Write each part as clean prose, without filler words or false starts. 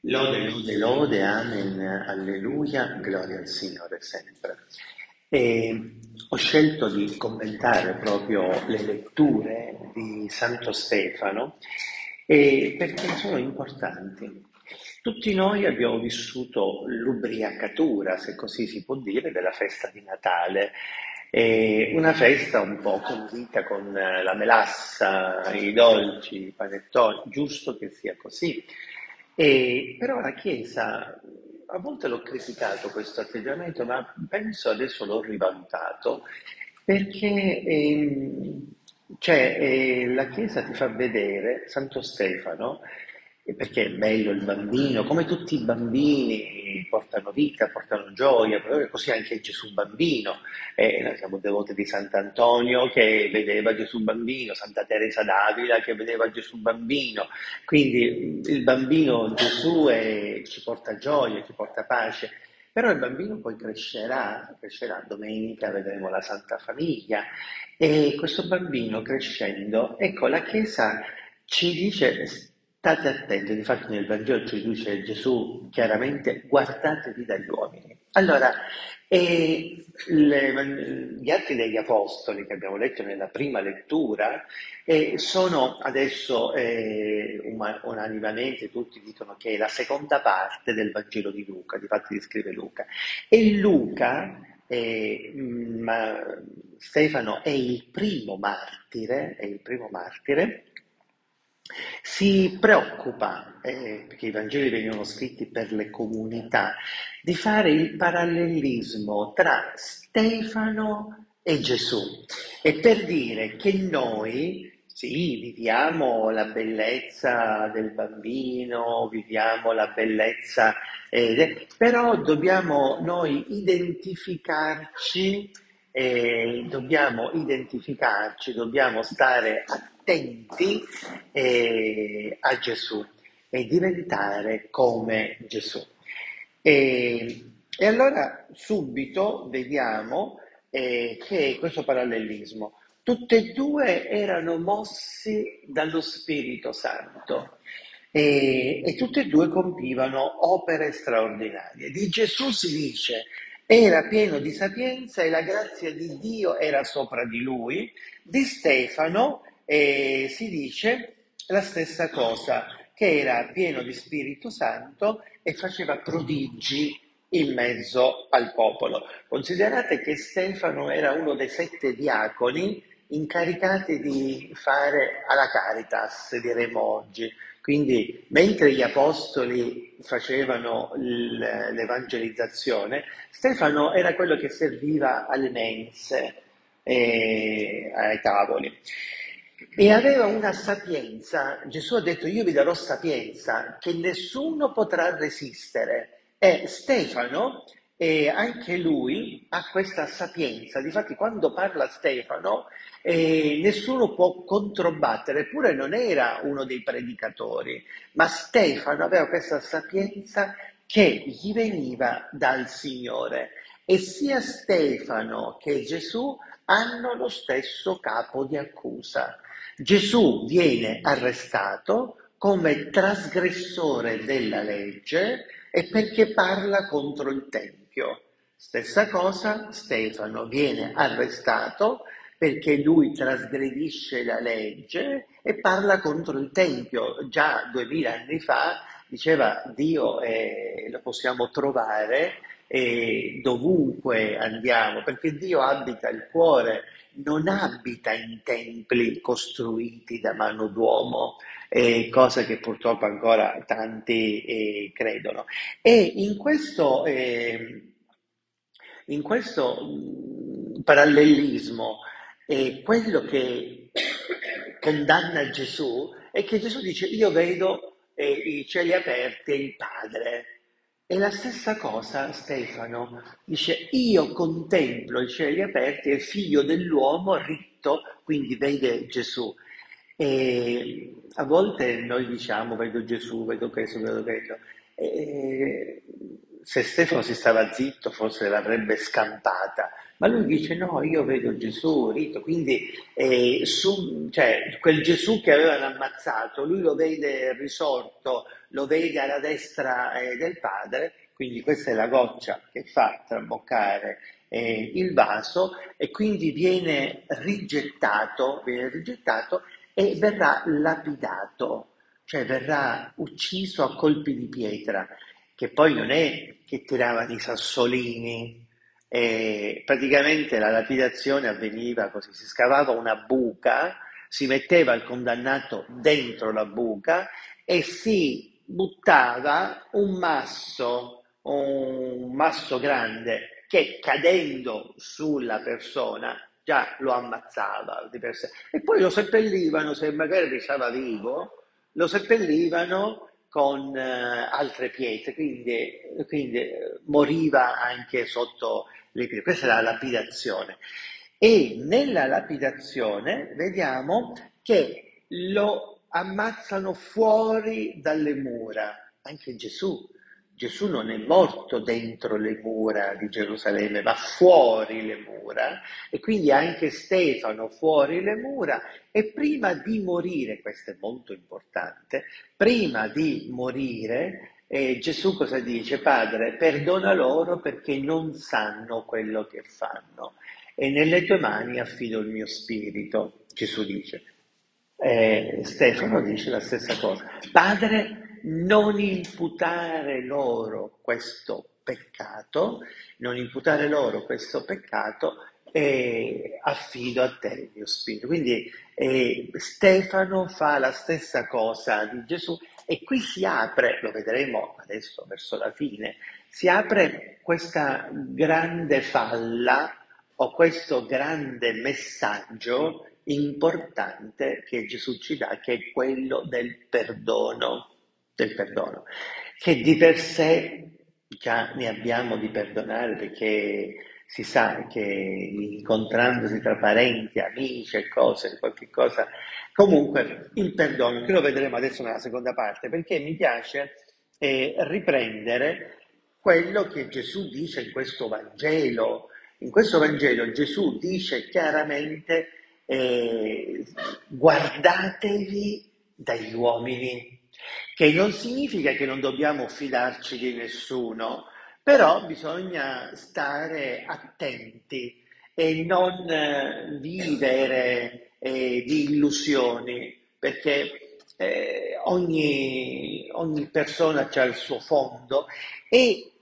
Lode, lode, lode, amen, alleluia, gloria al Signore sempre. E ho scelto di commentare proprio le letture di Santo Stefano perché sono importanti. Tutti noi abbiamo vissuto l'ubriacatura, se così si può dire, della festa di Natale. Una festa un po' condita con la melassa, i dolci, i panettoni, giusto che sia così. Però la Chiesa, a volte l'ho criticato questo atteggiamento, ma penso adesso l'ho rivalutato, perché la Chiesa ti fa vedere, Santo Stefano, perché è bello il bambino, come tutti i bambini portano vita, portano gioia, però così anche Gesù bambino. Noi siamo devoti di Sant'Antonio che vedeva Gesù bambino, Santa Teresa d'Avila che vedeva Gesù bambino, quindi il bambino Gesù ci porta gioia, ci porta pace. Però il bambino poi crescerà, domenica vedremo la Santa Famiglia e questo bambino crescendo, ecco la Chiesa ci dice state attenti, difatti nel Vangelo ci dice Gesù chiaramente guardatevi dagli uomini. Allora, gli Atti degli Apostoli che abbiamo letto nella prima lettura sono adesso unanimemente tutti dicono che è la seconda parte del Vangelo di Luca, difatti descrive Luca. E Luca, Stefano è il primo martire, si preoccupa, perché i Vangeli venivano scritti per le comunità, di fare il parallelismo tra Stefano e Gesù e per dire che noi, sì, viviamo la bellezza del bambino, viviamo la bellezza, però dobbiamo noi identificarci, dobbiamo stare attenti a Gesù e diventare come Gesù. E allora subito vediamo che questo parallelismo, tutte e due erano mossi dallo Spirito Santo e tutte e due compivano opere straordinarie. Di Gesù si dice era pieno di sapienza e la grazia di Dio era sopra di lui. Di Stefano si dice la stessa cosa, che era pieno di Spirito Santo e faceva prodigi in mezzo al popolo. Considerate che Stefano era uno dei 7 diaconi incaricati di fare alla Caritas, diremo oggi. Quindi, mentre gli apostoli facevano l'evangelizzazione, Stefano era quello che serviva alle mense, ai tavoli. E aveva una sapienza, Gesù ha detto io vi darò sapienza che nessuno potrà resistere. E Stefano, anche lui ha questa sapienza, difatti quando parla Stefano nessuno può controbattere, eppure non era uno dei predicatori, ma Stefano aveva questa sapienza che gli veniva dal Signore. E sia Stefano che Gesù hanno lo stesso capo di accusa. Gesù viene arrestato come trasgressore della legge e perché parla contro il Tempio. Stessa cosa, Stefano viene arrestato perché lui trasgredisce la legge e parla contro il Tempio. Già 2000 anni fa diceva Dio lo possiamo trovare dovunque andiamo, perché Dio abita il cuore, non abita in templi costruiti da mano d'uomo, cosa che purtroppo ancora tanti credono. E in questo parallelismo, quello che condanna Gesù è che Gesù dice io vedo i cieli aperti e il Padre. E la stessa cosa Stefano dice io contemplo i cieli aperti e il figlio dell'uomo ritto, quindi vede Gesù. E a volte noi diciamo vedo Gesù, vedo questo, vedo quello. se Stefano si stava zitto forse l'avrebbe scampata, ma lui dice no, io vedo Gesù rito, quindi cioè, quel Gesù che avevano ammazzato, lui lo vede risorto, lo vede alla destra del Padre, quindi questa è la goccia che fa traboccare il vaso e quindi viene rigettato e verrà lapidato, cioè verrà ucciso a colpi di pietra, che poi non è che tiravano i sassolini, praticamente la lapidazione avveniva così, si scavava una buca, si metteva il condannato dentro la buca e si buttava un masso grande che cadendo sulla persona già lo ammazzava di per sé. E poi lo seppellivano, se magari restava vivo, lo seppellivano con altre pietre, quindi moriva anche sotto le pietre. Questa è la lapidazione. E nella lapidazione vediamo che lo ammazzano fuori dalle mura, anche Gesù. Gesù non è morto dentro le mura di Gerusalemme, ma fuori le mura, e quindi anche Stefano fuori le mura, e prima di morire, questo è molto importante, prima di morire Gesù cosa dice? Padre, perdona loro perché non sanno quello che fanno e nelle tue mani affido il mio spirito, Gesù dice. Stefano dice la stessa cosa. Padre, non imputare loro questo peccato, non imputare loro questo peccato e affido a te il mio spirito. Quindi Stefano fa la stessa cosa di Gesù e qui si apre, lo vedremo adesso verso la fine, si apre questa grande falla o questo grande messaggio importante che Gesù ci dà, che è quello del perdono, che di per sé già ne abbiamo di perdonare perché si sa che incontrandosi tra parenti, amici e cose, qualche cosa, comunque il perdono, che lo vedremo adesso nella seconda parte, perché mi piace riprendere quello che Gesù dice in questo Vangelo. In questo Vangelo Gesù dice chiaramente guardatevi dagli uomini, che non significa che non dobbiamo fidarci di nessuno, però bisogna stare attenti e non vivere di illusioni, perché ogni persona ha il suo fondo e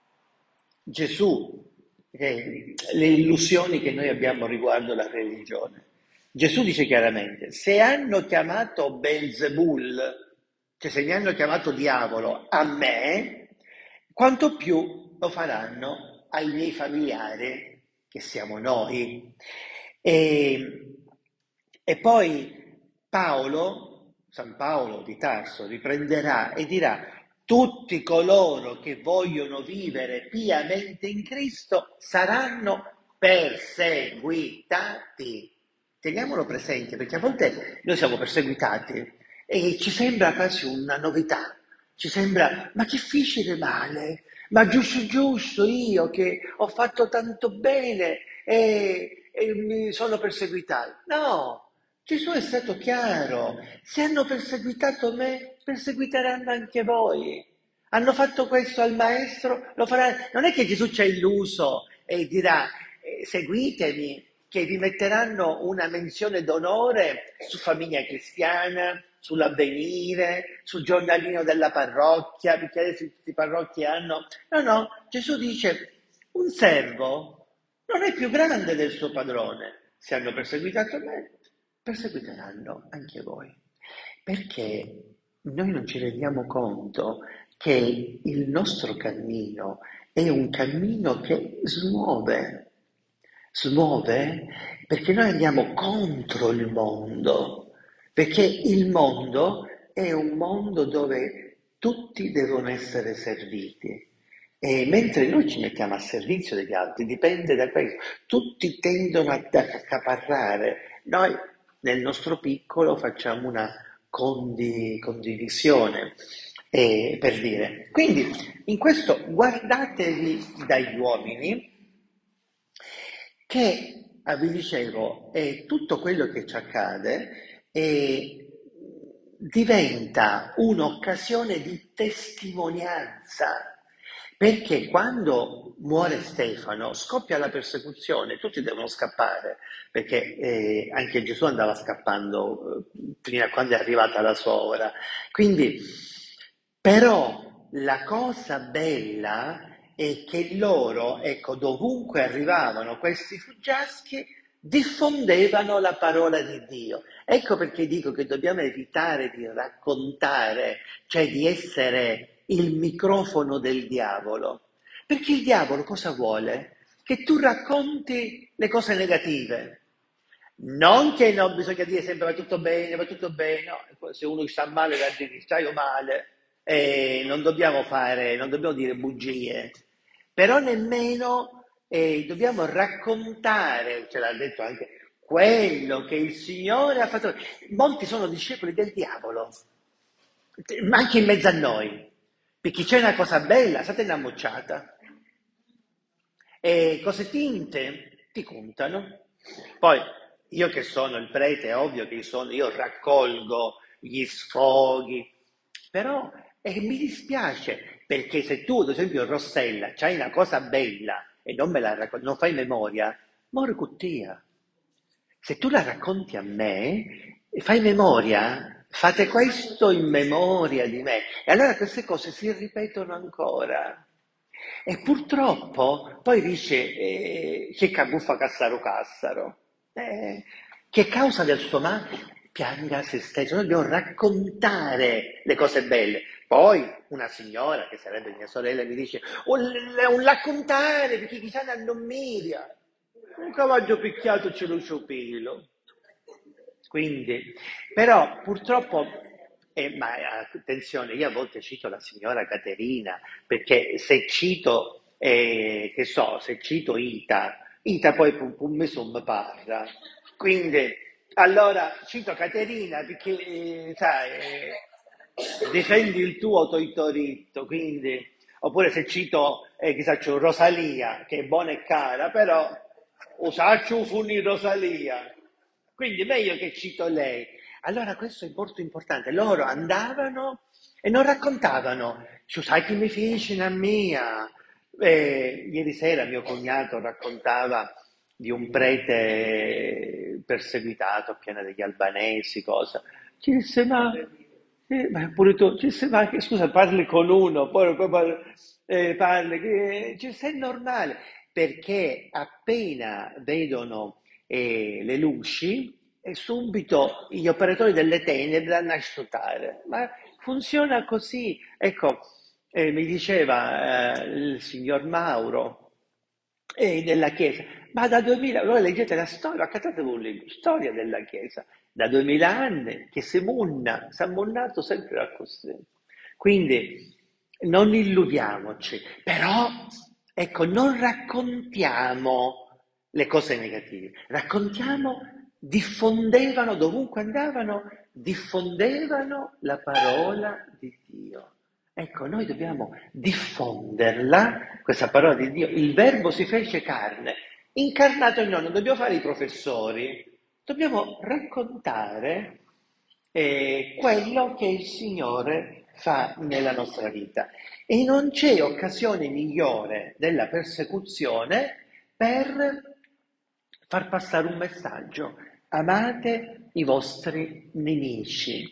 Gesù, le illusioni che noi abbiamo riguardo la religione. Gesù dice chiaramente, se hanno chiamato Belzebul, cioè se mi hanno chiamato diavolo a me, quanto più lo faranno ai miei familiari, che siamo noi. E, e poi San Paolo di Tarso, riprenderà e dirà, tutti coloro che vogliono vivere piamente in Cristo saranno perseguitati. Teniamolo presente, perché a volte noi siamo perseguitati e ci sembra quasi una novità. Ci sembra, ma che feci di male? Ma giusto giusto io che ho fatto tanto bene e mi sono perseguitato. No, Gesù è stato chiaro, se hanno perseguitato me, perseguiteranno anche voi. Hanno fatto questo al maestro, lo faranno. Non è che Gesù ci ha illuso e dirà seguitemi, che vi metteranno una menzione d'onore su Famiglia Cristiana, sull'Avvenire, sul giornalino della parrocchia, perché adesso tutti i parrocchi hanno. No, no, Gesù dice un servo non è più grande del suo padrone. Se hanno perseguitato me, perseguiteranno anche voi. Perché noi non ci rendiamo conto che il nostro cammino è un cammino che smuove perché noi andiamo contro il mondo, perché il mondo è un mondo dove tutti devono essere serviti. E mentre noi ci mettiamo a servizio degli altri, dipende da questo, tutti tendono ad accaparrare, noi nel nostro piccolo facciamo una condivisione. per dire. Quindi, in questo guardatevi dagli uomini che, vi dicevo, tutto quello che ci accade diventa un'occasione di testimonianza, perché quando muore Stefano scoppia la persecuzione, tutti devono scappare, perché anche Gesù andava scappando fino a quando è arrivata la sua ora. Quindi, però, la cosa bella è che loro, ecco, dovunque arrivavano questi fuggiaschi, diffondevano la parola di Dio. Ecco perché dico che dobbiamo evitare di raccontare, cioè di essere il microfono del diavolo. Perché il diavolo cosa vuole? Che tu racconti le cose negative. Non che non bisogna dire sempre va tutto bene, no, se uno sta male da dire stai male, non dobbiamo dire bugie, però nemmeno dobbiamo raccontare, ce l'ha detto anche, quello che il Signore ha fatto. Molti sono discepoli del diavolo, ma anche in mezzo a noi, perché c'è una cosa bella, state una mocciata, e cose tinte ti contano. Poi io che sono il prete, è ovvio che io raccolgo gli sfoghi, però mi dispiace perché se tu, ad esempio, Rossella, c'hai una cosa bella e non me la racconti, non fai memoria, muore cuttia. Se tu la racconti a me, fai memoria, fate questo in memoria di me. E allora queste cose si ripetono ancora. E purtroppo poi dice che cabuffa Cassaro Cassaro, che causa del suo male pianga se stesso. Noi dobbiamo raccontare le cose belle. Poi una signora, che sarebbe mia sorella, mi dice un raccontare perché chissà non miria. Un cavallo picchiato c'è lo sciopero. Quindi, però purtroppo, ma attenzione, io a volte cito la signora Caterina, perché se cito, che so, se cito Ita poi mi sono parla. Quindi, allora cito Caterina perché, sai, difendi il tuo toitoritto, quindi, oppure se cito, chissà, c'è Rosalia, che è buona e cara, però usaccio funi Rosalia. Quindi è meglio che cito lei. Allora questo è molto importante. Loro andavano e non raccontavano. Tu sai che mi fece a mia? Ieri sera mio cognato raccontava di un prete perseguitato, pieno degli albanesi, cosa. Ci disse, ma pure tu, ci disse, ma che scusa, parli con uno, poi parli, ci disse, è normale, perché appena vedono le luci e subito gli operatori delle tenebre vanno a sciutare. Ma funziona così. Ecco, mi diceva il signor Mauro della Chiesa, ma da 2000, voi leggete la storia, accattate un libro, storia della Chiesa, da 2000 anni che si è munnato sempre a così. Quindi non illudiamoci, però ecco, non raccontiamo le cose negative, raccontiamo, diffondevano dovunque andavano, diffondevano la parola di Dio. Ecco, noi dobbiamo diffonderla, questa parola di Dio. Il Verbo si fece carne, incarnato in noi, non dobbiamo fare i professori, dobbiamo raccontare quello che il Signore fa nella nostra vita. E non c'è occasione migliore della persecuzione per far passare un messaggio. Amate i vostri nemici.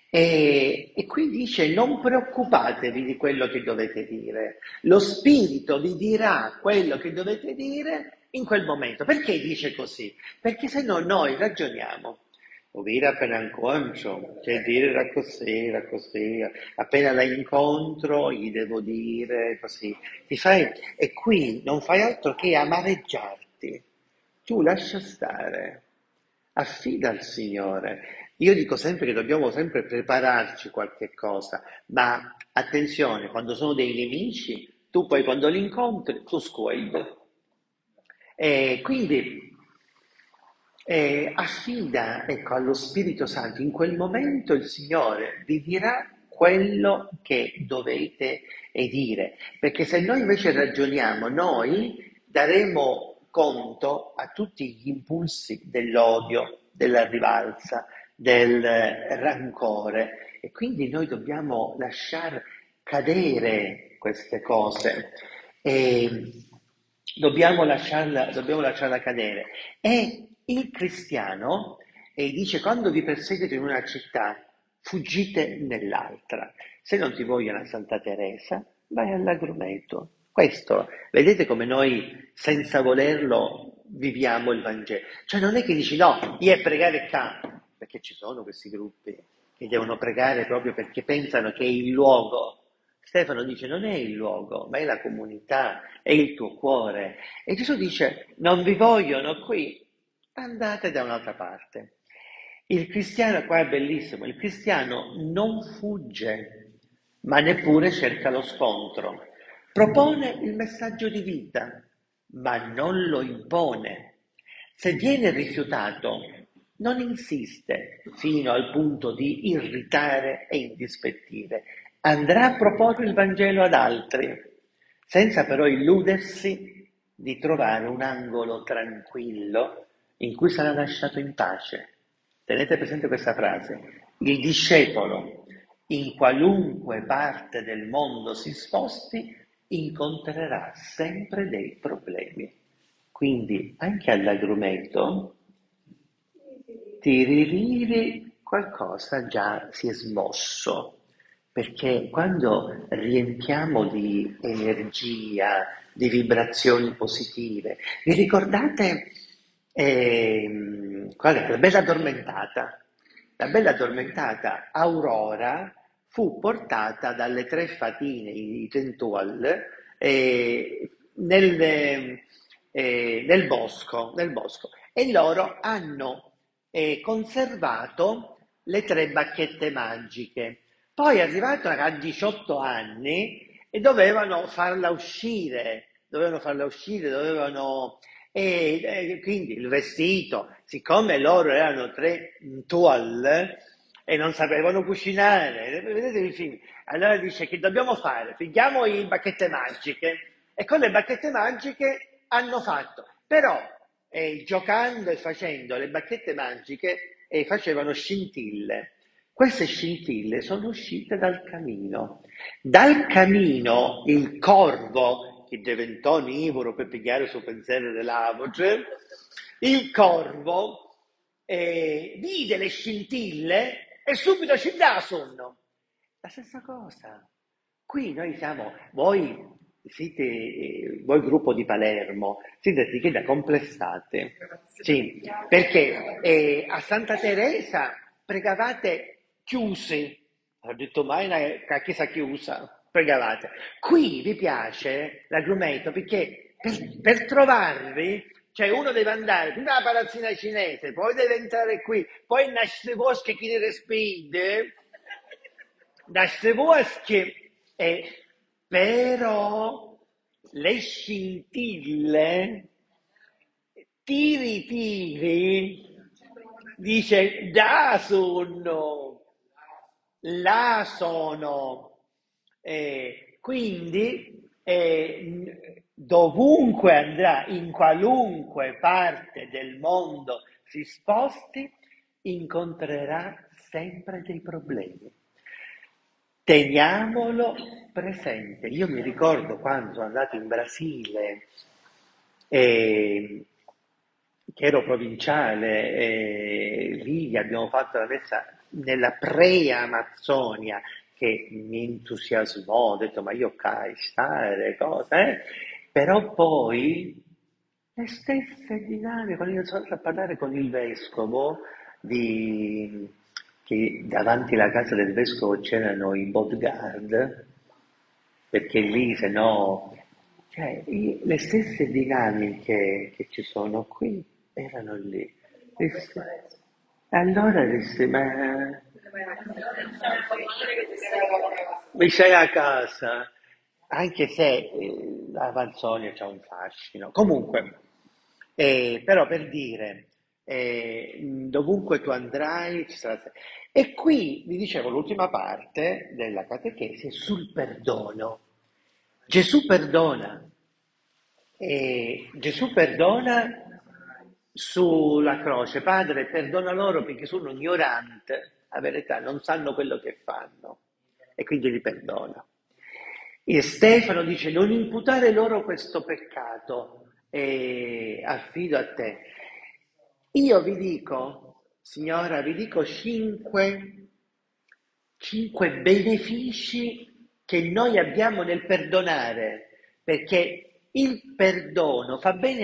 E qui dice non preoccupatevi di quello che dovete dire, lo Spirito vi dirà quello che dovete dire in quel momento. Perché dice così? Perché se no noi ragioniamo. Ovvero appena incontro, cioè dire era così, appena la incontro gli devo dire così. E qui non fai altro che amareggiarti. Tu lascia stare, affida al Signore. Io dico sempre che dobbiamo sempre prepararci qualche cosa, ma attenzione, quando sono dei nemici, tu poi quando li incontri, tu squelli. E quindi affida, ecco, allo Spirito Santo, in quel momento il Signore vi dirà quello che dovete dire, perché se noi invece ragioniamo, noi daremo conto a tutti gli impulsi dell'odio, della rivalsa, del rancore e quindi noi dobbiamo lasciar cadere queste cose e dobbiamo lasciarla cadere. E il cristiano dice quando vi perseguito in una città, fuggite nell'altra. Se non ti vogliono a Santa Teresa, vai all'agrumeto. Questo, vedete come noi senza volerlo viviamo il Vangelo. Cioè non è che dici no, io è pregare qua, perché ci sono questi gruppi che devono pregare proprio perché pensano che è il luogo. Stefano dice non è il luogo, ma è la comunità, è il tuo cuore. E Gesù dice non vi vogliono qui, andate da un'altra parte. Il cristiano, qua è bellissimo, il cristiano non fugge, ma neppure cerca lo scontro. Propone il messaggio di vita, ma non lo impone. Se viene rifiutato, non insiste fino al punto di irritare e indispettire. Andrà a proporre il Vangelo ad altri, senza però illudersi di trovare un angolo tranquillo in cui sarà lasciato in pace. Tenete presente questa frase. Il discepolo, in qualunque parte del mondo si sposti, incontrerà sempre dei problemi. Quindi anche all'agrumeto tiririri qualcosa già si è smosso, perché quando riempiamo di energia, di vibrazioni positive, vi ricordate qual è? La bella addormentata? La bella addormentata Aurora fu portata dalle tre fatine, i Tentual, nel bosco e loro hanno conservato le tre bacchette magiche. Poi arrivato a 18 anni e quindi il vestito, siccome loro erano tre toile e non sapevano cucinare, vedete il film, allora dice che dobbiamo fare, prendiamo le bacchette magiche e con le bacchette magiche hanno fatto, però giocando e facendo le bacchette magiche facevano scintille. Queste scintille sono uscite dal camino. Dal camino il corvo, che diventò onnivoro per pigliare il suo pensiero dell'avoce, il corvo vide le scintille e subito ci dà sonno. La stessa cosa. Qui noi siamo, voi gruppo di Palermo, siete da complessate. Sì, perché a Santa Teresa pregavate chiusi. Ho detto mai una chiesa chiusa, pregavate. Qui vi piace l'agrumeto perché per trovarvi, cioè uno deve andare prima alla palazzina cinese, poi deve entrare qui, poi nasce bosche chi ne respinde, nasce bosche però le scintille, tiri, dice da sono, là sono. Quindi dovunque andrà, in qualunque parte del mondo si sposti, incontrerà sempre dei problemi. Teniamolo presente. Io mi ricordo quando sono andato in Brasile, che ero provinciale, lì abbiamo fatto la messa nella pre-Amazzonia, che mi entusiasmò, ho detto ma io stare, cose, però poi le stesse dinamiche, quando io sono andato a parlare con il vescovo, che davanti alla casa del vescovo c'erano i bodyguard, perché lì se no, cioè, le stesse dinamiche che ci sono qui erano lì. Allora dissi, ma mi sei a casa, anche se la Valsonia c'ha un fascino. Comunque, però per dire, dovunque tu andrai, ci sarà. E qui vi dicevo l'ultima parte della catechesi è sul perdono. Gesù perdona, e Gesù perdona sulla croce. Padre, perdona loro perché sono ignoranti, la verità, non sanno quello che fanno. E quindi li perdona. E Stefano dice, non imputare loro questo peccato, e affido a te. Io vi dico, signora, vi dico cinque benefici che noi abbiamo nel perdonare, perché il perdono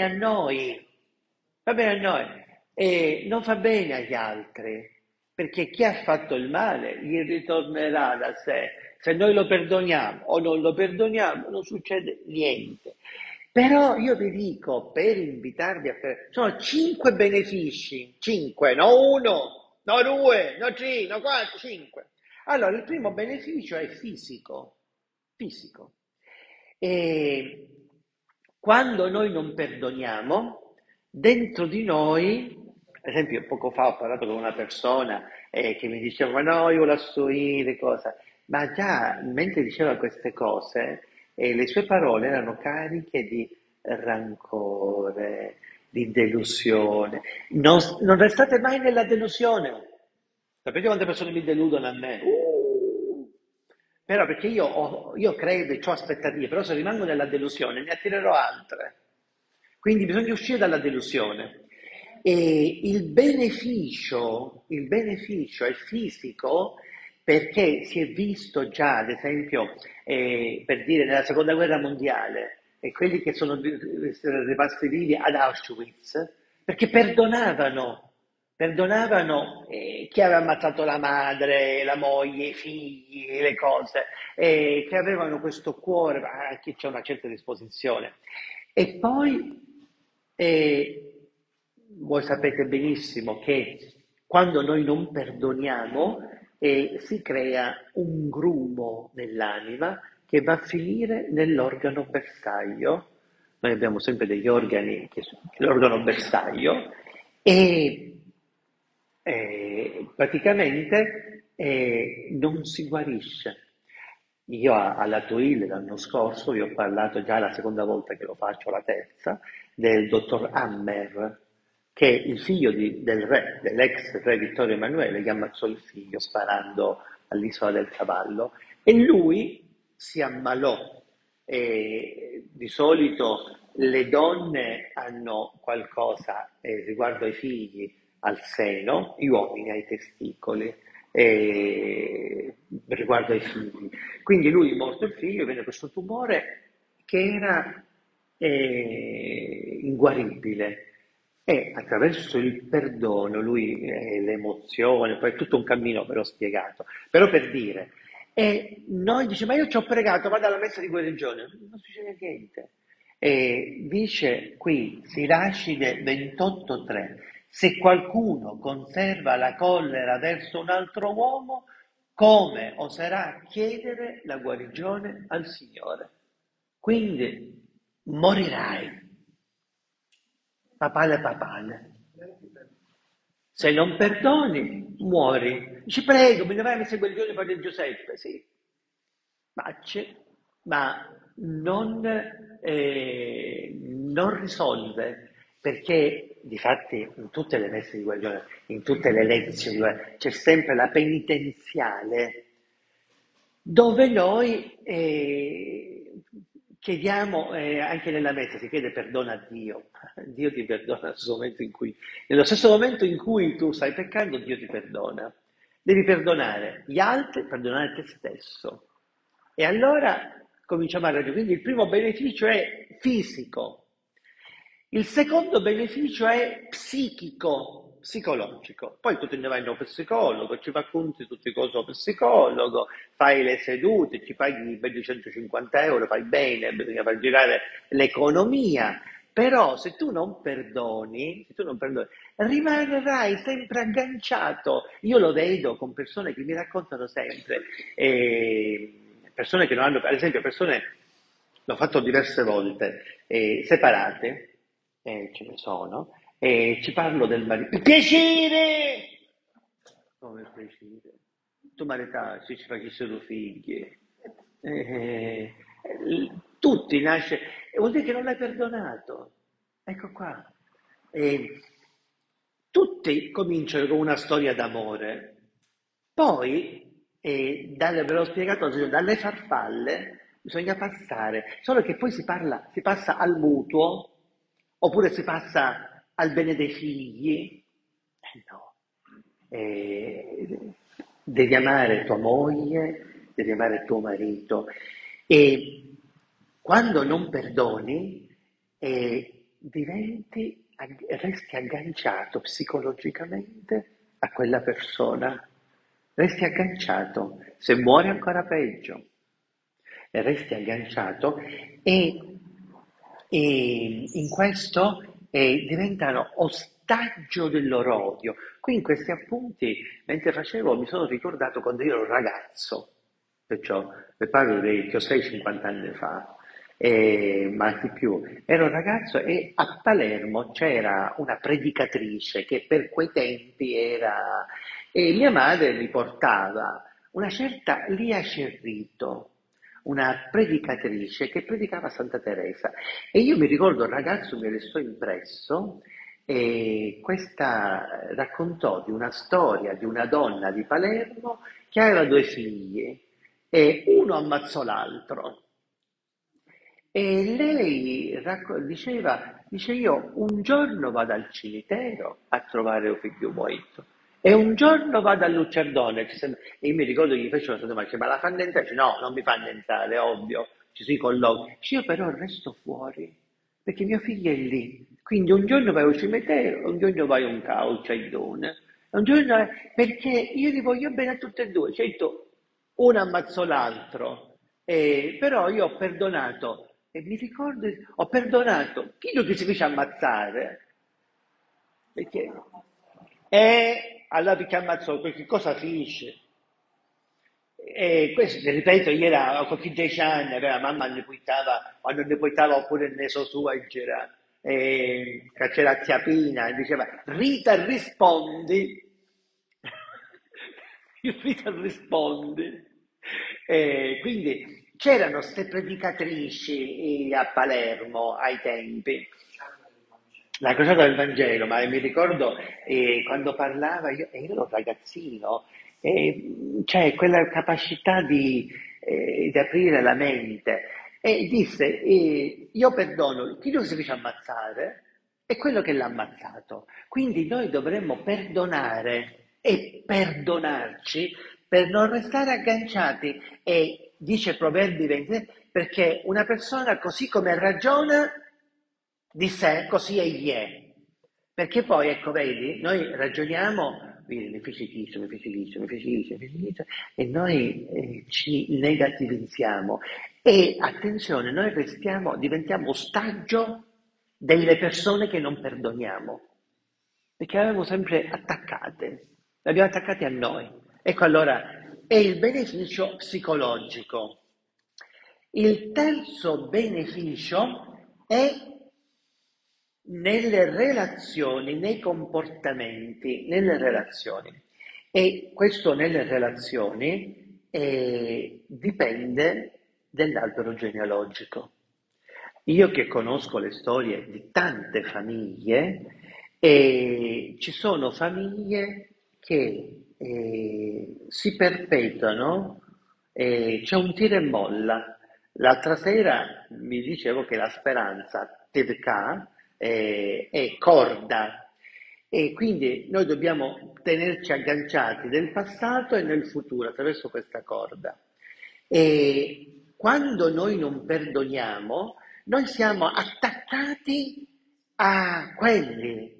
fa bene a noi e non fa bene agli altri, perché chi ha fatto il male gli ritornerà da sé. Se noi lo perdoniamo o non lo perdoniamo, non succede niente. Però io vi dico, per invitarvi a fare, sono cinque benefici, cinque, non uno, no due, no tre, no quattro, cinque. Allora, il primo beneficio è fisico, fisico. E quando noi non perdoniamo, dentro di noi, ad esempio, poco fa ho parlato con una persona che mi diceva, ma no, io lascio dire cosa, ma già mentre diceva queste cose, le sue parole erano cariche di rancore, di delusione. Non restate mai nella delusione. Sapete quante persone mi deludono a me? Però perché io credo e ho aspettative, però se rimango nella delusione ne attirerò altre. Quindi bisogna uscire dalla delusione. E il beneficio è fisico perché si è visto già, ad esempio, per dire, nella seconda guerra mondiale, e quelli che sono rimasti vivi ad Auschwitz, perché perdonavano chi aveva ammazzato la madre, la moglie, i figli, le cose, che avevano questo cuore, ma che c'è una certa disposizione. E poi voi sapete benissimo che quando noi non perdoniamo si crea un grumo nell'anima che va a finire nell'organo bersaglio. Noi abbiamo sempre degli organi che sono l'organo bersaglio e praticamente non si guarisce. Io alla TUIL l'anno scorso vi ho parlato già la seconda volta che lo faccio, la terza, del dottor Hammer, che è il figlio del re, dell'ex re Vittorio Emanuele, che ammazzò il figlio sparando all'Isola del Cavallo, e lui si ammalò. E di solito le donne hanno qualcosa riguardo ai figli al seno, gli uomini ai testicoli, riguardo ai figli. Quindi lui, morto il figlio, venne questo tumore che era inguaribile. E attraverso il perdono, lui, l'emozione, poi è tutto un cammino ve l'ho spiegato, però per dire, e noi dice, ma io ci ho pregato, vado alla messa di guarigione, non succede niente. E dice qui, Siracide 28:3, se qualcuno conserva la collera verso un altro uomo, come oserà chiedere la guarigione al Signore? Quindi morirai, papale papale. Se non perdoni, muori. Ci prego, me ne vai a messa guarigione per Giuseppe, sì. Ma non risolve, perché difatti in tutte le messe di guarigione, in tutte le lezioni, c'è sempre la penitenziale dove noi chiediamo, anche nella messa si chiede perdono a Dio. Dio ti perdona nello stesso momento in cui tu stai peccando, Dio ti perdona. Devi perdonare gli altri, perdonare te stesso. E allora cominciamo a ragionare. Quindi il primo beneficio è fisico, il secondo beneficio è psichico, psicologico. Poi tu te ne vai da uno psicologo, ci racconti tutte cose allo psicologo, fai le sedute, ci paghi ben di 150 euro, fai bene, bisogna far girare l'economia. Però se tu non perdoni, rimarrai sempre agganciato. Io lo vedo con persone che mi raccontano sempre, persone che non hanno, ad esempio persone, l'ho fatto diverse volte, separate, ce ne sono, e ci parlo del marito. Piacere! come precide. Tu marità, se ci facessero figli, eh, tutti nasce, e vuol dire che non l'hai perdonato. Ecco qua. E tutti cominciano con una storia d'amore, poi, ve l'ho spiegato oggi, dalle farfalle bisogna passare, solo che poi si passa al mutuo, oppure si passa al bene dei figli. No. Eh, devi amare tua moglie, devi amare tuo marito e quando non perdoni resti agganciato psicologicamente a quella persona, resti agganciato, se muore ancora peggio, resti agganciato e, in questo diventano ostaggio del loro odio. Qui in questi appunti, mentre facevo, mi sono ricordato quando io ero ragazzo, perciò vi parlo che ho 6-50 anni fa, ma di più. Ero ragazzo e a Palermo c'era una predicatrice che per quei tempi era... E mia madre mi portava una certa Lia Cerrito, una predicatrice che predicava Santa Teresa. E io mi ricordo, ragazzo, mi restò impresso, e questa raccontò di una storia di una donna di Palermo che aveva due figli e uno ammazzò l'altro. E lei dice io un giorno vado al cimitero a trovare un figlio morto e un giorno vado all'Uccerdone. E io mi ricordo che gli fece una domanda, dice, ma la fanno entrare? Dice, no, non mi fanno entrare, ovvio, ci si colloqui. Dice, io però resto fuori, perché mio figlio è lì. Quindi un giorno vai al cimitero, un giorno vai a un caucciadone, un giorno... perché io li voglio bene a tutte e due. Certo, uno ammazzò l'altro, però io ho perdonato e mi ricordo, ho perdonato chi che si fece ammazzare, perché allora perché ammazzò, che cosa fece? E questo, ripeto, io era a qualche 10 anni, aveva mamma ne puitava, quando ne puitava oppure ne so sua c'era, che c'era zia Pina, e diceva Rita rispondi, Rita rispondi. Quindi c'erano queste predicatrici a Palermo ai tempi, la crociata del Vangelo, ma mi ricordo quando parlava, io ero ragazzino, cioè quella capacità di aprire la mente. E disse, io perdono chi lo si fece ammazzare e quello che l'ha ammazzato. Quindi noi dovremmo perdonare e perdonarci per non restare agganciati. E dice Proverbi 20, perché una persona così come ragiona di sé, così egli è. Perché poi, ecco, vedi, noi ragioniamo, mi fece questo, mi fece questo, mi fece questo, mi fece questo, e noi ci negativizziamo. E attenzione, noi diventiamo ostaggio delle persone che non perdoniamo, perché le avevamo sempre attaccate, le abbiamo attaccate a noi. Ecco allora, è il beneficio psicologico. Il terzo beneficio è nelle relazioni, nei comportamenti, nelle relazioni. E questo nelle relazioni dipende dall'albero genealogico. Io che conosco le storie di tante famiglie, ci sono famiglie che si perpetuano, c'è un tira e molla. L'altra sera mi dicevo che la speranza Tedka è corda e quindi noi dobbiamo tenerci agganciati nel passato e nel futuro attraverso questa corda. E quando noi non perdoniamo, noi siamo attaccati a quelli.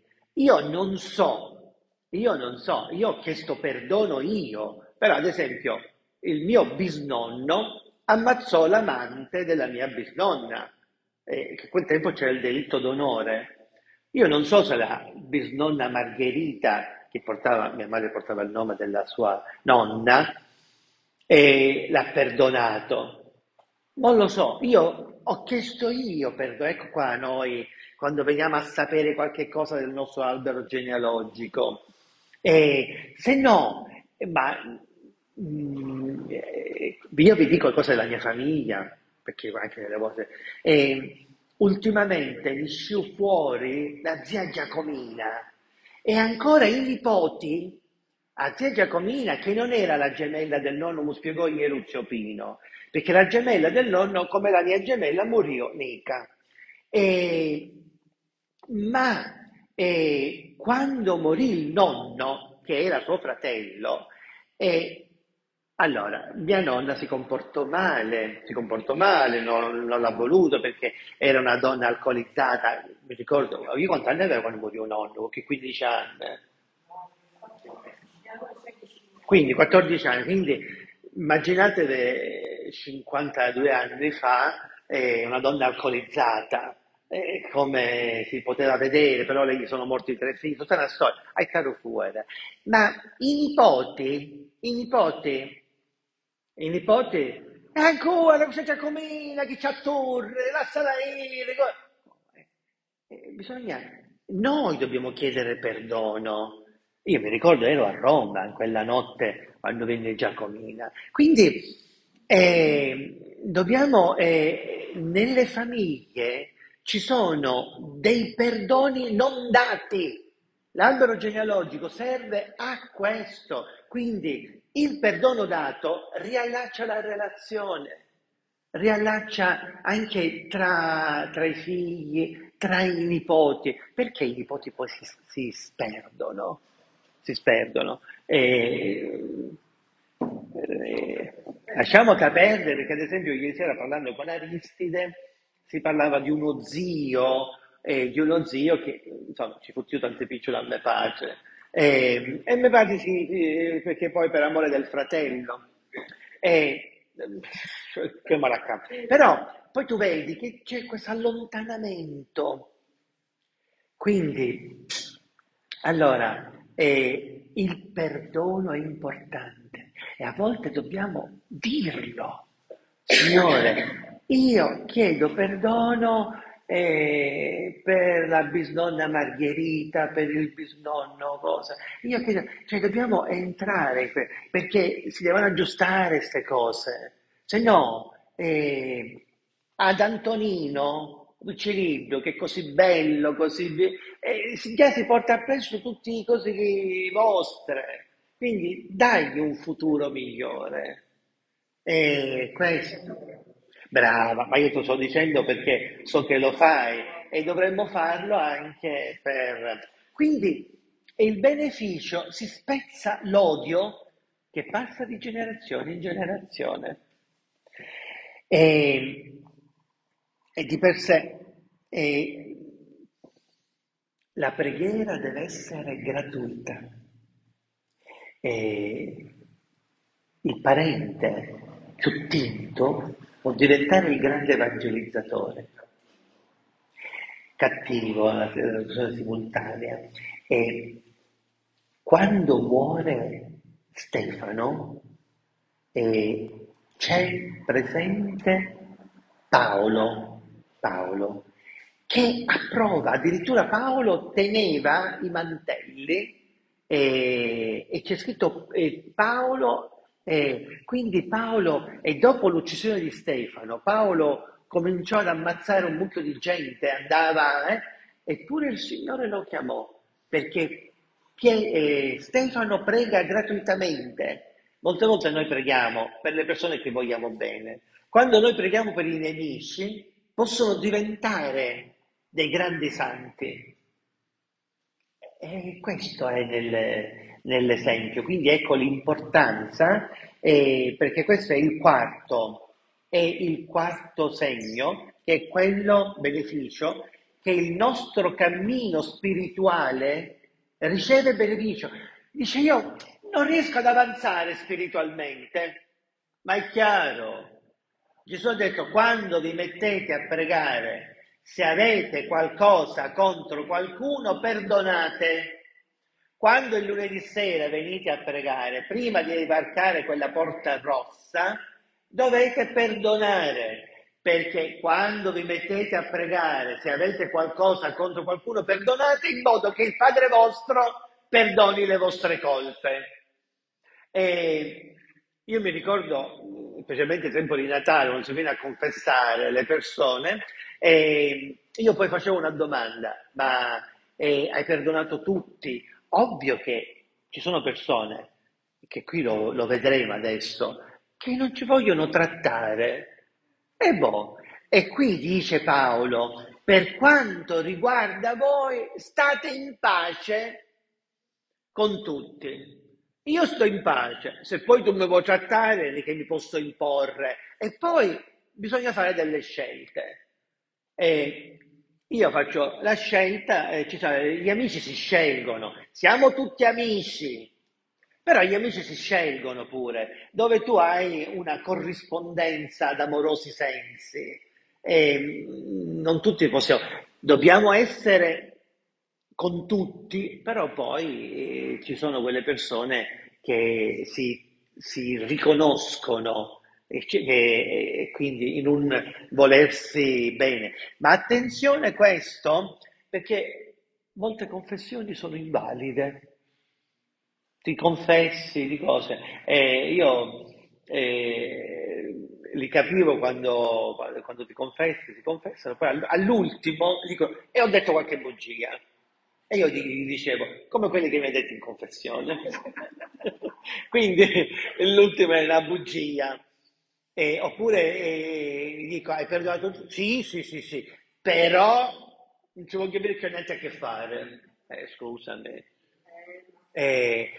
Io ho chiesto perdono io, però ad esempio il mio bisnonno ammazzò l'amante della mia bisnonna, che a quel tempo c'era il delitto d'onore. Io non so se la bisnonna Margherita, mia madre portava il nome della sua nonna, e l'ha perdonato. Non lo so, io ho chiesto io perdono. Ecco qua noi, quando veniamo a sapere qualche cosa del nostro albero genealogico, E se no, ma io vi dico cose della mia famiglia, perché anche nelle volte, ultimamente mi usciù fuori la zia Giacomina e ancora i nipoti, a zia Giacomina, che non era la gemella del nonno, mi spiegò Ieruzio Pino, perché la gemella del nonno, come la mia gemella, morì Nica. E, ma quando morì il nonno, che era suo fratello, e allora mia nonna si comportò male, non l'ha voluto perché era una donna alcolizzata. Mi ricordo, io quanti anni avevo quando morì un nonno? Che 15 anni. Quindi 14 anni, quindi immaginate 52 anni fa una donna alcolizzata, come si poteva vedere, però lei gli sono morti tre figli, tutta una storia, è caro fuori. Ma i nipoti, ancora c'è Giacomina, chi c'ha torre, la sala aerea, bisogna, noi dobbiamo chiedere perdono. Io mi ricordo, ero a Roma in quella notte quando venne Giacomina. Quindi dobbiamo, nelle famiglie ci sono dei perdoni non dati. L'albero genealogico serve a questo, quindi il perdono dato riallaccia la relazione, riallaccia anche tra i figli, tra i nipoti, perché i nipoti poi si sperdono, si sperdono. Lasciamo perdere, perché ad esempio ieri sera parlando con Aristide si parlava di uno zio che insomma ci fu più tante piccole a me pace. E me pare sì, perché poi per amore del fratello. E, che malacca. Però poi tu vedi che c'è questo allontanamento. Quindi, allora, il perdono è importante e a volte dobbiamo dirlo. Signore, io chiedo perdono per la bisnonna Margherita, per il bisnonno, cosa. Io chiedo, cioè dobbiamo entrare, perché si devono aggiustare queste cose. Se no, ad Antonino Uccellibro, che è così bello, già si porta appresso tutti i cosi vostre, quindi dagli un futuro migliore. E questo, brava, ma io te lo sto dicendo perché so che lo fai e dovremmo farlo anche per. Quindi il beneficio si spezza l'odio che passa di generazione in generazione. E, e di per sé eh, la preghiera deve essere gratuita. E il parente più tinto può diventare il grande evangelizzatore, cattivo, la traduzione simultanea. E quando muore Stefano, c'è presente Paolo, che approva, addirittura Paolo teneva i mantelli e c'è scritto Paolo, quindi Paolo, e dopo l'uccisione di Stefano, Paolo cominciò ad ammazzare un mucchio di gente, andava, eppure il Signore lo chiamò, perché Stefano prega gratuitamente. Molte volte noi preghiamo per le persone che vogliamo bene. Quando noi preghiamo per i nemici, possono diventare dei grandi santi. E questo è nell'esempio, quindi ecco l'importanza, perché questo è il quarto segno, che è quello beneficio, che il nostro cammino spirituale riceve beneficio. Dice io non riesco ad avanzare spiritualmente, ma è chiaro. Gesù ha detto quando vi mettete a pregare, se avete qualcosa contro qualcuno, perdonate. Quando il lunedì sera venite a pregare, prima di varcare quella porta rossa, dovete perdonare. Perché quando vi mettete a pregare, se avete qualcosa contro qualcuno, perdonate in modo che il Padre vostro perdoni le vostre colpe. E io mi ricordo, specialmente il tempo di Natale, quando si viene a confessare le persone, e io poi facevo una domanda, ma hai perdonato tutti? Ovvio che ci sono persone, che qui lo vedremo adesso, che non ci vogliono trattare. E boh, e qui dice Paolo, per quanto riguarda voi, state in pace con tutti. Io sto in pace, se poi tu mi vuoi trattare, di che mi posso imporre. E poi bisogna fare delle scelte. E io faccio la scelta, gli amici si scelgono, siamo tutti amici, però gli amici si scelgono pure, dove tu hai una corrispondenza ad amorosi sensi. E non tutti possiamo, dobbiamo essere con tutti, però poi ci sono quelle persone che si riconoscono e quindi in un volersi bene. Ma attenzione a questo, perché molte confessioni sono invalide. Ti confessi di cose. Io li capivo quando ti confessano, poi all'ultimo dico, e ho detto qualche bugia. E io gli dicevo, come quelli che mi hai detto in confessione. Quindi l'ultima è una bugia. Oppure gli dico, hai perdonato tutto? Sì, sì, sì, sì, però non ci voglio dire che ho niente a che fare. Scusami. Eh,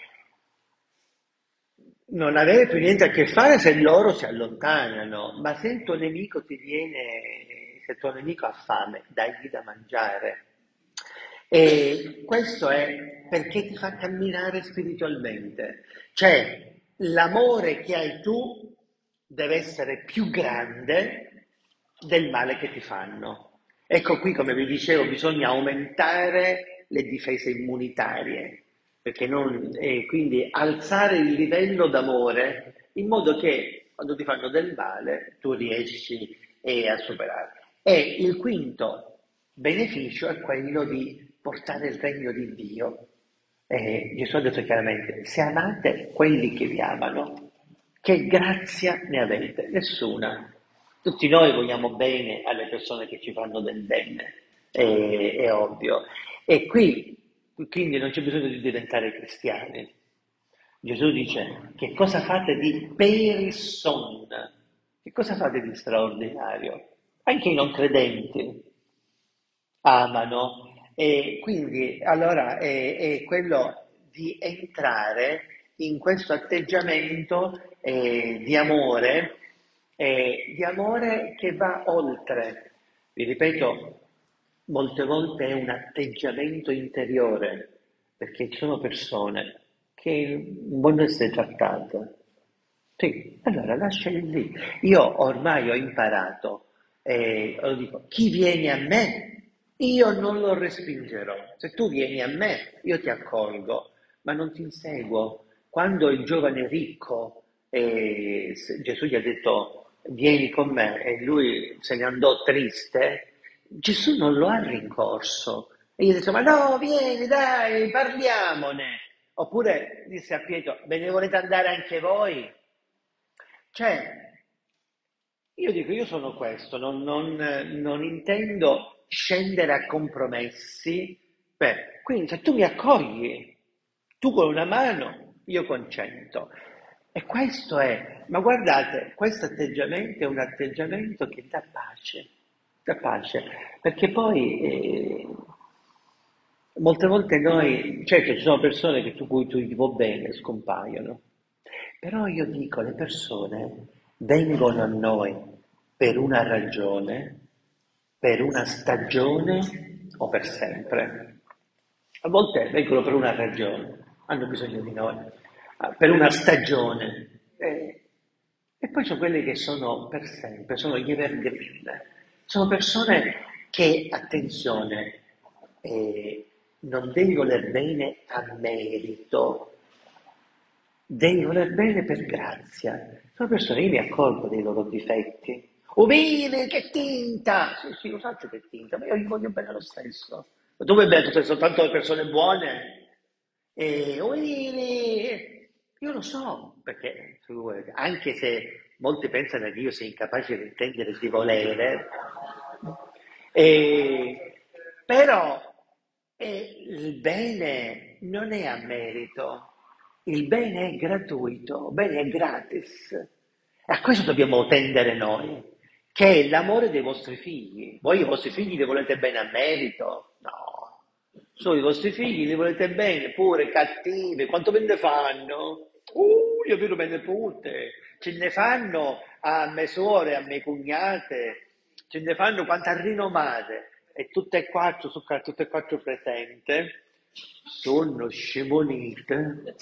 non avere più niente a che fare se loro si allontanano, ma se il tuo nemico ti viene, se il tuo nemico ha fame, dagli da mangiare. E questo è perché ti fa camminare spiritualmente. Cioè, l'amore che hai tu deve essere più grande del male che ti fanno. Ecco qui, come vi dicevo, bisogna aumentare le difese immunitarie, perché quindi alzare il livello d'amore in modo che quando ti fanno del male tu riesci a superare. E il quinto beneficio è quello di portare il regno di Dio. Gesù ha detto chiaramente, se amate quelli che vi amano, che grazia ne avete? Nessuna. Tutti noi vogliamo bene alle persone che ci fanno del bene, è ovvio. E qui, quindi non c'è bisogno di diventare cristiani. Gesù dice, che cosa fate di perisson? Che cosa fate di straordinario? Anche i non credenti amano. E quindi allora è quello di entrare in questo atteggiamento di amore che va oltre. Vi ripeto, molte volte è un atteggiamento interiore, perché ci sono persone che vogliono essere trattate. Sì, allora lasciali lì. Io ormai ho imparato, lo dico, chi viene a me, io non lo respingerò. Se tu vieni a me, io ti accolgo, ma non ti inseguo. Quando il giovane ricco, Gesù gli ha detto, vieni con me, e lui se ne andò triste, Gesù non lo ha rincorso. E gli ha detto, ma no, vieni, dai, parliamone. Oppure disse a Pietro, ve ne volete andare anche voi? Cioè, io dico, io sono questo, non intendo scendere a compromessi. Beh, quindi se tu mi accogli, tu con una mano, io con 100. E questo è, ma guardate, questo atteggiamento è un atteggiamento che dà pace, perché poi molte volte noi, certo ci sono persone che cui tu gli vuoi bene, scompaiono, però io dico, le persone vengono a noi per una ragione, per una stagione o per sempre. A volte vengono per una ragione, hanno bisogno di noi, per una stagione. E poi sono quelli che sono per sempre, sono gli evergreen. Sono persone che, attenzione, non devi voler bene a merito, devi voler bene per grazia. Sono persone, io mi accorgo dei loro difetti. Oh bene, che tinta! Sì, sì, lo so che tinta, ma io gli voglio bene lo stesso. Ma dove bene, tu sei soltanto le persone buone? Io lo so, perché anche se molti pensano che io sia incapace di intendere e di volere, e- però il bene non è a merito, il bene è gratuito, il bene è gratis. E a questo dobbiamo tendere noi, che è l'amore dei vostri figli. Voi i vostri figli li volete bene a merito? No. Sono i vostri figli, li volete bene, pure cattivi, quanto ve ne fanno? Io vedo bene pute, ce ne fanno a mie suore, a mie cognate, ce ne fanno quante rinomate, e tutte e quattro, tutte e quattro presente, sono scemonite.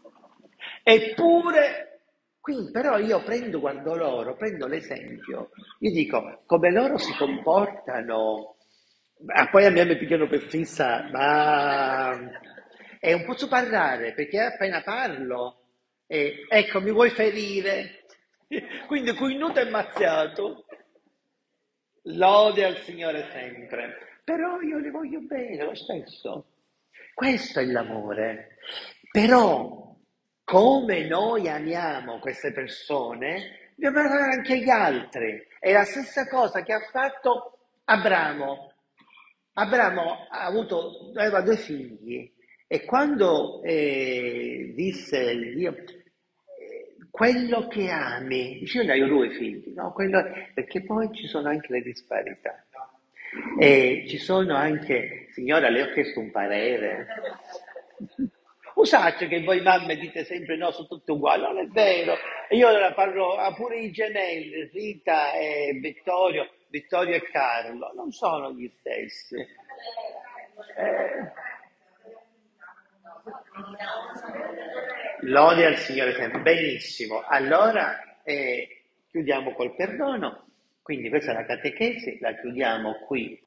Eppure, qui però io prendo, guardo loro, prendo l'esempio, io dico, come loro si comportano, poi a me mi pigliano per fissa, ma e non posso parlare perché appena parlo, ecco, mi vuoi ferire? Quindi qui nudo e mazziato, lode al Signore sempre, però io le voglio bene lo stesso. Questo è l'amore. Però, come noi amiamo queste persone, dobbiamo amare anche gli altri. È la stessa cosa che ha fatto Abramo. Abramo aveva due figli e quando disse il Dio, quello che ami, dice io ne ho due figli, no? Perché poi ci sono anche le disparità. E ci sono anche, signora, le ho chiesto un parere. Usate che voi mamme dite sempre no, sono tutte uguali, non è vero. Io ora parlo pure i gemelli, Rita e Vittorio, Vittorio e Carlo, non sono gli stessi. Eh, Lode al Signore sempre. Benissimo. Allora chiudiamo col perdono. Quindi questa è la catechesi, la chiudiamo qui.